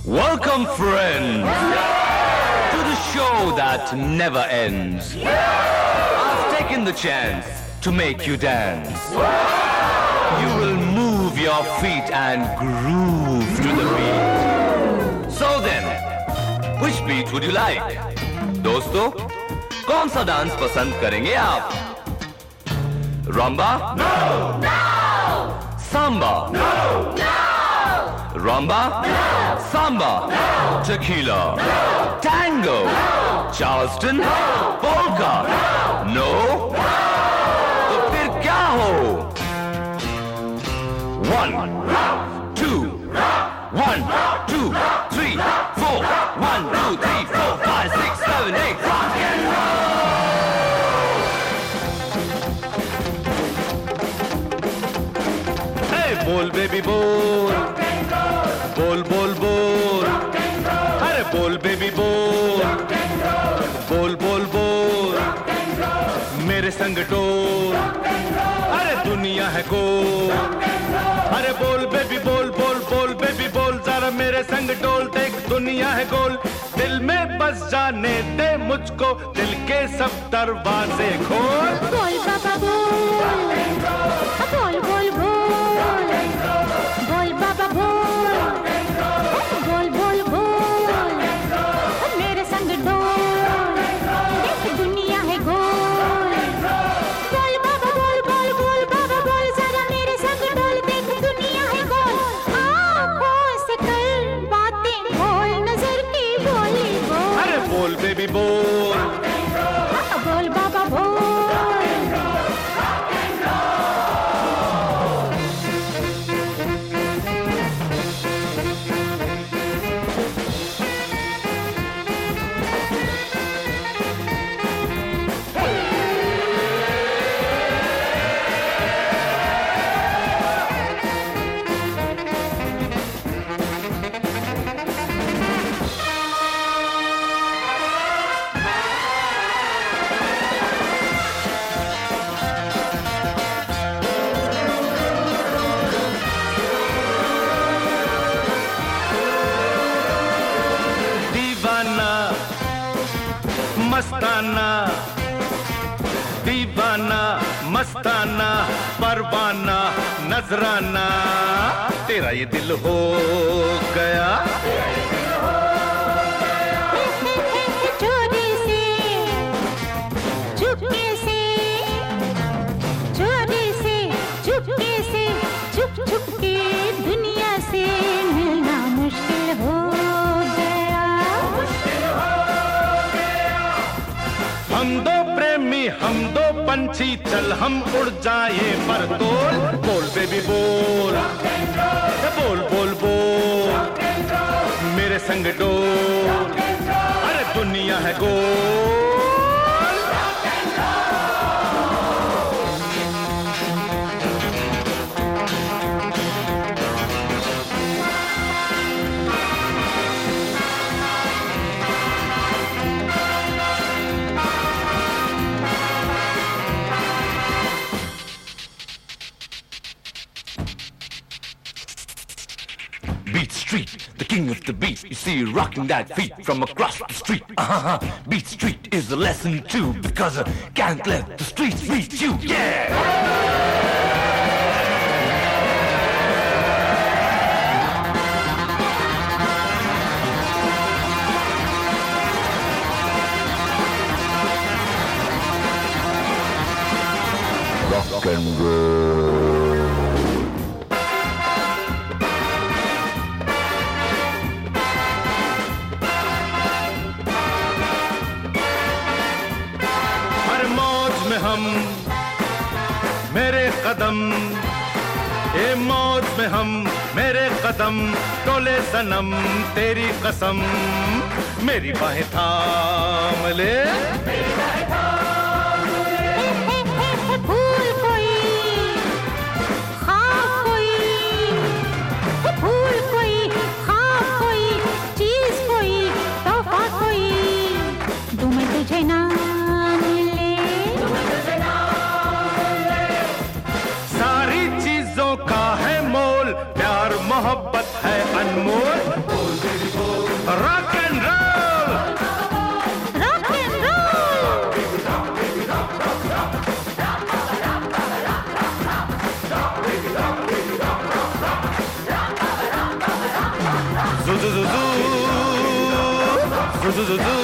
Welcome, friends, to the show that never ends. I've taken the chance to make you dance. You will move your feet and groove to the beat. So then, which beat would you like? दोस्तों, कौन सा dance पसंद करेंगे आप? Rumba? No! No! Samba? No! No! Rumba? No! Samba? No! Tequila? No! Tango? No! Charleston? No! Polka? No! No? तो फिर क्या हो? 1, 2, 1, 2, 3, 4, 1, 2, 3, 4, 5, 6, 7, 8, rock and roll! बोल बेबी बोल, बोल बोल बोल, अरे बोल बेबी बोल, बोल बोल बोल, मेरे संग डोल, अरे दुनिया है गोल, अरे बोल बेबी बोल, बोल बोल बेबी बोल, जरा मेरे संग डोल, देख दुनिया है गोल, दिल में बस जाने दे मुझको, दिल के सब दरवाजे खोल। बोल बाबा बोल, बोल बोल बोल, बोल बाबा बोल, बोल बोल बोल, मेरे संग डोल, देख दुनिया है गोल, बोल बाबा बोल, बोल बोल बाबा बोल, जरा मेरे संग डोल, देख दुनिया है गोल, आँखों से कर बातें बोल, नजर की बोली बोल, अरे बोल बेबी बोल, बोल बाबा बोल। मस्ताना, दीवाना, मस्ताना, परवाना, नजराना, तेरा ये दिल हो गया, चोरी से, चुपके से, चोरी से, चुपके से, चुप चुप के दुनिया से मिलना मुश्किल हो गया। हम दो प्रेमी, हम दो पंछी, चल हम उड़ जाए पर तोल, बोल बेबी बोल, बोल बोल बोल, मेरे संग डोल, अरे दुनिया है गोल। Beat Street, the king of the beat. You see you rocking that feet from across the street. Beat Street is a lesson too, because I can't let the streets beat you. Yeah! Rock and roll. हम मेरे कदम, ए मौज में हम मेरे कदम, टोले सनम तेरी कसम, मेरी बाहें थाम ले, फूल कोई, ख्वाब कोई, फूल कोई, ख्वाब कोई, चीज कोई, तोहफा कोई, दूं मैं तुझे ना का है मोल, प्यार मोहब्बत है अनमोल, बोल बेबी do do do.